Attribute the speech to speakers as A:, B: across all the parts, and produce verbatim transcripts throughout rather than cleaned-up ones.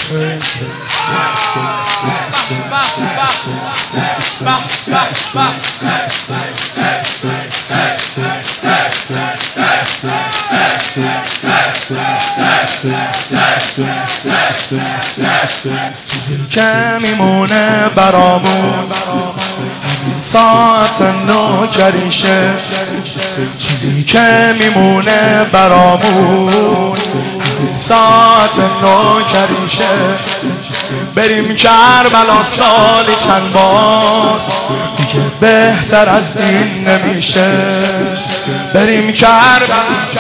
A: چیزی که میمونه برامون همین ساعت نوکریشه، چیزی که میمونه برامون همین ساعت نوکریشه. بریم کربلا سالی چند بار، دیگه بهتر از این نمیشه. بریم کربلا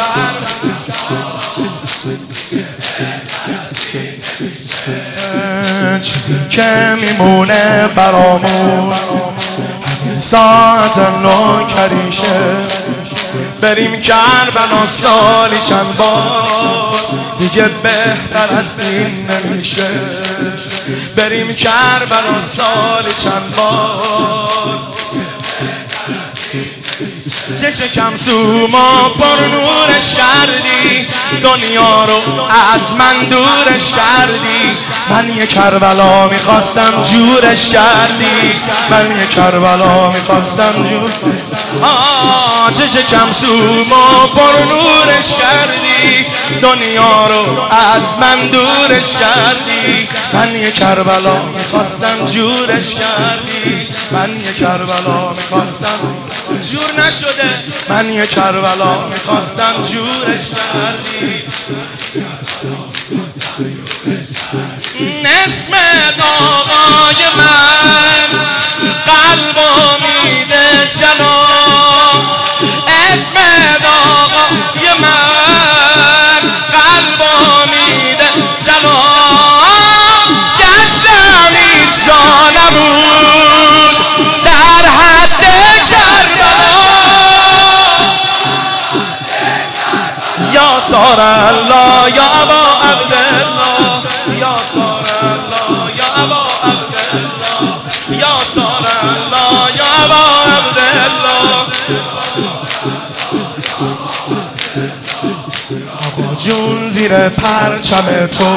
A: چیزی که میمونه برامون همین ساعت نوکریشه. بریم کربلا سالی چند بار، دیگه بهتر از این نمیشه. بریم کربلا سالی چند بار. چه کم سوما پر نورش کردی، دنیا رو از من دورش کردی. من یه کربلا میخواستم جورش کردی، من یه کربلا میخواستم جور آه چه کم سوما پر نورش کردی، دنیا رو از من دورش کردی. من یه کربلا میخواستم جورش کردی، من یه کربلا میخواستم جور نشده. من یه کربلا میخواستم جورش کردی. اسم آقای من قلبو میده جناب، اسم آقای من قلبو میده جناب. گشتم اینجا نبود در حد کربلا. یا سار الله یا ابا عبدالله، یا سار الله یا ابا عبدالله، یا سار الله یا ابا عبدالله. آقا جون زیر پرچم تو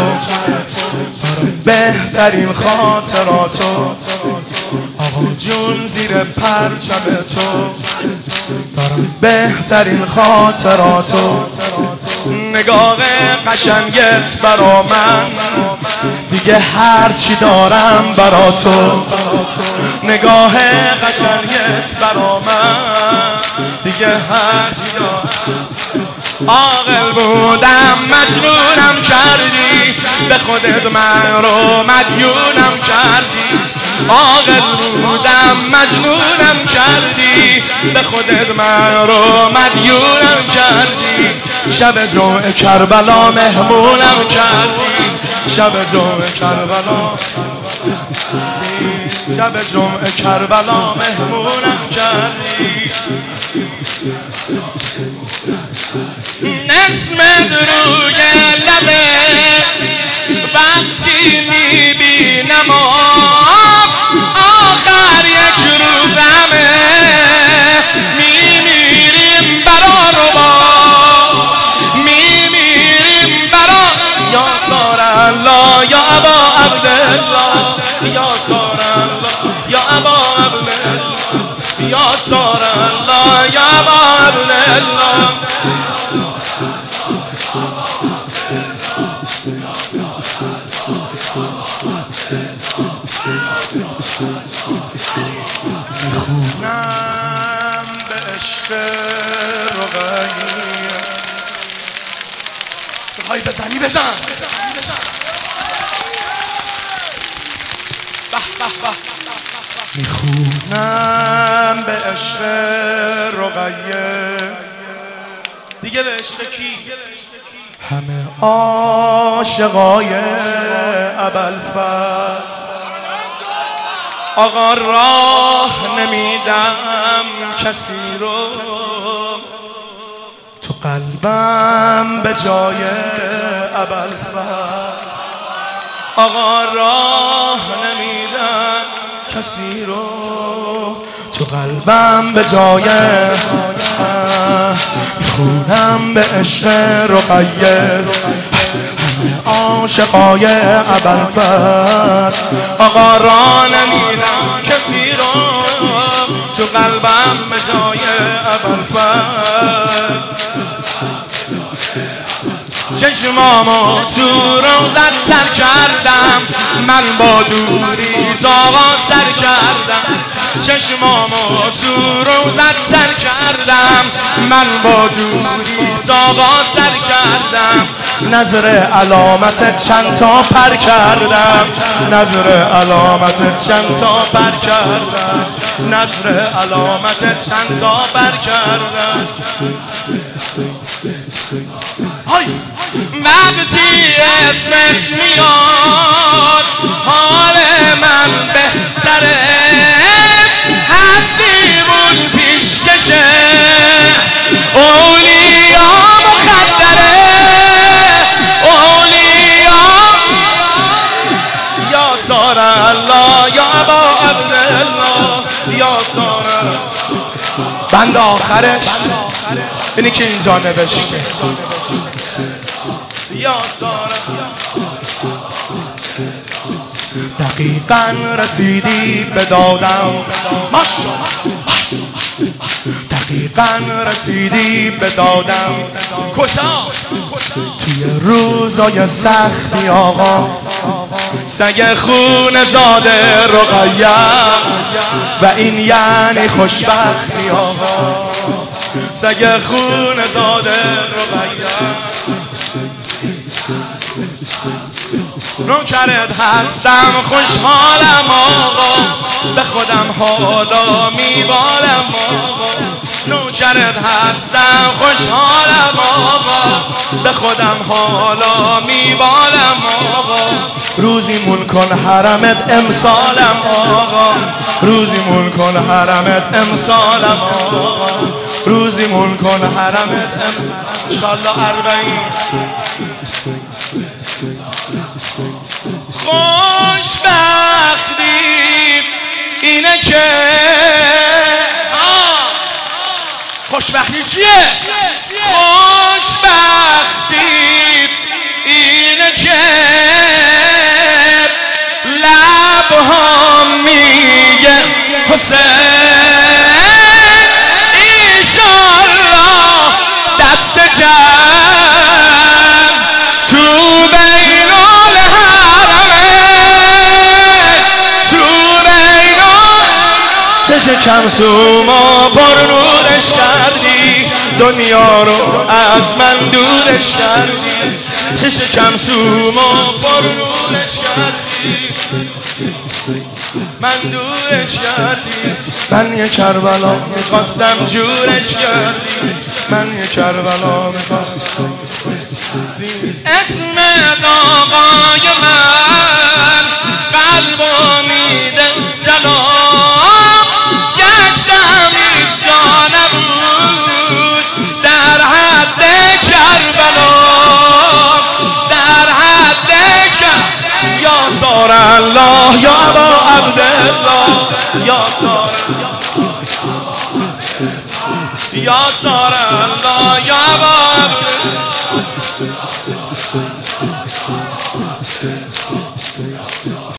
A: بهترین خاطراتو، آقا جون زیر پرچم تو دارم بهترین خاطراتو. نگاه قشنگت برا من دیگه هرچی دارم برا تو. نگاه قشنگت برا من دیگه هرچی دارم. عاقل بودم مجنونم کردی، به خودت من رو مدیونم کردی. عاقل بودم مجنونم کردی، به خودت من رو مدیونم کردی. شب جمعه کربلا مهمونم کردی، شب جمعه کربلا شب جمعه کربلا مهمونم کردی. اسمت روی لبه وقتی میبینم آخر یک روزمه. میمیریم برا ربا، میمیریم برا یا سار الله یا ابا عبدالله، یا سار الله یا ابا عبدالله، یا سار الله یا ابا عبدالله. میخونم به عشق رقیه. بخوای بزنی بزن. میخونم به عشق رقیه، دیگه به عشق کی؟ همه عاشقای ابوالفضل. آقا راه نمیدم کسی رو، تو قلبم به جای ابوالفضل. آقا راه نمیدم کسی رو، تو قلبم به جای میخونم به عشق رقیه. عاشقای ابوالفضل آقا را نمیدم کسی رو تو قلبم به جای ابوالفضل چشمامو تو روزت تر کردم من با دوری تا سر کردم چشمامو تو روزت تر کردم من با دوری تا سر کردم نظر علامت چند تا پر کردم نظر علامت چند تا پر کردم نظر علامت چند تا پر کردم وقتی اسمت میاد حال من بهتره هستیمون پیشکشه اولیا مخدره اولیا یا سار الله یا ابا عبدالله یا سار بند آخرش اینی که اینجا نوشته یا سارا دقیقاً رسیدی به دادم دقیقاً رسیدی به دادم کجا توی روزای سختی آقا سگ خون زاده رقیه و این یعنی خوشبختی آقا سگ خون زاده رقیه نوکرت هستم خوشحالم آقا به خودم حالا میبالم آقا نوکرت هستم خوشحالم آقا به خودم حالا میبالم آقا روزی مون کن حرمت امسالم آقا روزی مون کن حرمت امسالم آقا روزی مون کن حرمت انشالله اربعین خوشبختی اینه که خوشبختی چیه؟ خوشبختی اینه که لبها میگه حسین ایشالله دست جمع تو بین چشم سوما پر نورش کردی دنیا رو از من دورش کردی چشم سوما پر نورش کردی من دورش کردی من یه کربلا میخواستم جورش کردی من یه کربلا میخواستم اسم آقای من قلب و میده جلال گشتم اینجا نبود در حد کربلا در حد کربلا یا سار الله یا ابا عبدالله یا سار یا سار الله یا ابا عبدالله